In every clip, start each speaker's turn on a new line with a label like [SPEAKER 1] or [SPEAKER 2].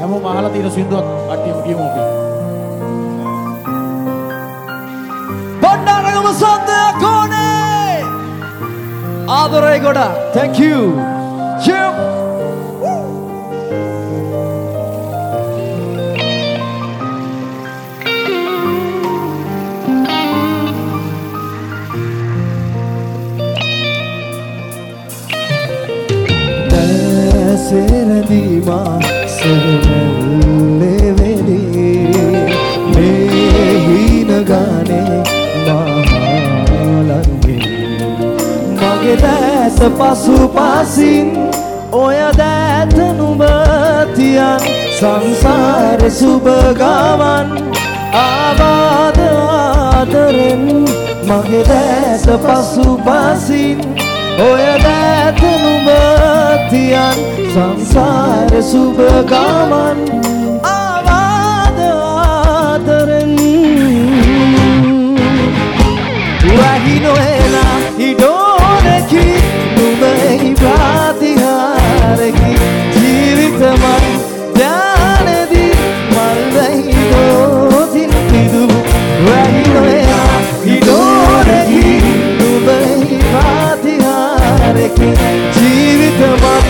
[SPEAKER 1] හැමෝම අහලා තියෙන සින්දුවක් කට්ටියම කියමු අපි. බණ්ඩාරගම සද්දය කොනේ ආදරේ ගොඩක්. Thank you. Yep.
[SPEAKER 2] Seradima sermelle vedi mehina gane mahalange mage dasa pasu pasin oya data nubatiyan sansare subagaman abada adaren mage dasa pasu pasin oya data nubatiyan සංසාර සුබ ගමන් ආවාද ආදරෙන් වහිනොයලා ඉඩෝනකි නුඹෙහි ප්‍රාතිහාරකි ජීවිතමත් ඥානදී මල්වෙහි දෝතින් පිදු වහිනොයලා ඉඩෝනකි නුඹෙහි ප්‍රාතිහාරකි ජීවිතමත්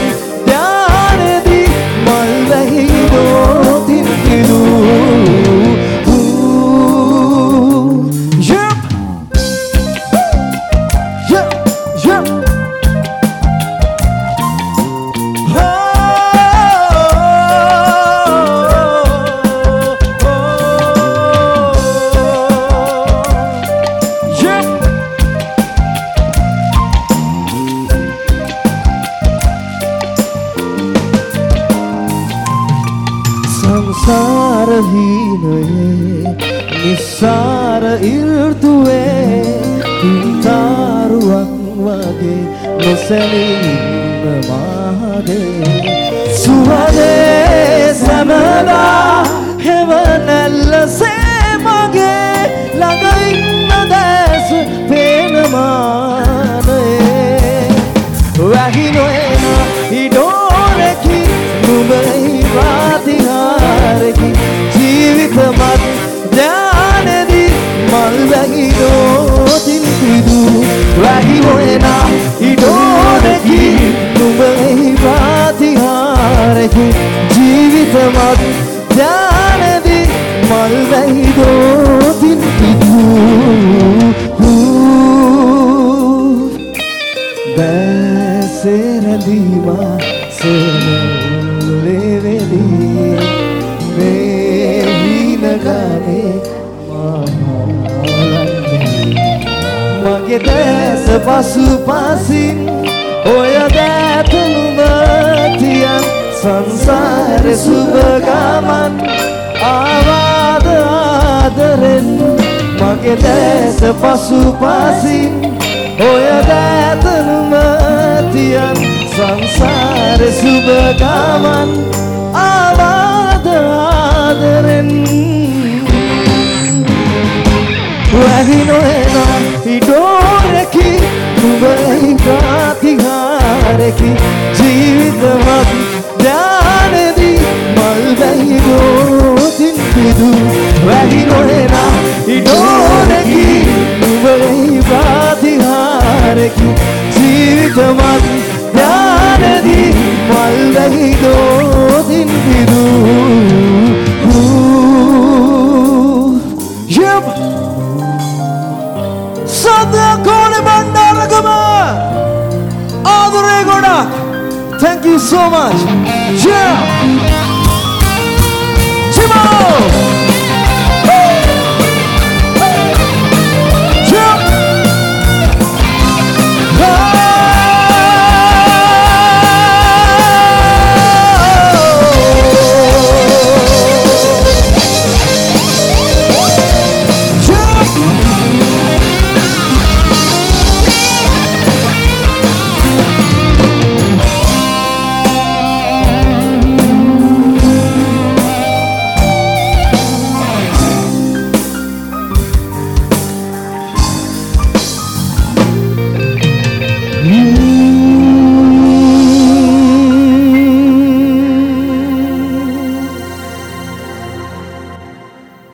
[SPEAKER 2] සංසාර හීනයේ නිස්සාර ඉර්තුවේ පින්තාරුවක් වගේ නොසැලීම මාගේ සුවදේ සමලා හෙවනැල්ලසේ මගේ ළඟ ඉන්න දැස පේන මානයේ වැහි නොයන ඉඩෝරකි නුඹෙහි ප්‍රාතිහාරකි ජීවිතමත් ඥානදී මල්වැහි දෝතින් පිදු වැහි හොයන ඉඩෝරකි නුඹෙහි ප්‍රාතිහාරකි ජීවිතමත් ඥානදී මල්වැහි දෝතින් පිදු දැසෙරදීවා සෙරලෙවෙදී මෙහිනගනේ මගේ දැස පසු පසින් ඔය දැතුනුමතියන් සංසාර සුබ ගමන් ආවාද ආදරෙන් මගේ දැස පසු පසින් ඔය දැතුනුමතියන් සංසාර සුබ ගමන් ආවාද ආදරෙන් වැහි නොයන ඉඩෝරකි නුඹෙහි ප්‍රාතිහාරකි ජීවිතමත් ඥානදී මල්වැහි දෝතින් පිදු වැහි නොයන ඉඩෝරකි නුඹෙහි ප්‍රාතිහාරකි ජීවිතමත් ඥානදී මල්වැහි දෝතින් පිදු Yep. Sadhya Kone Bhandaragamma Adare Godak. Thank you so much. Yeah. Chimo.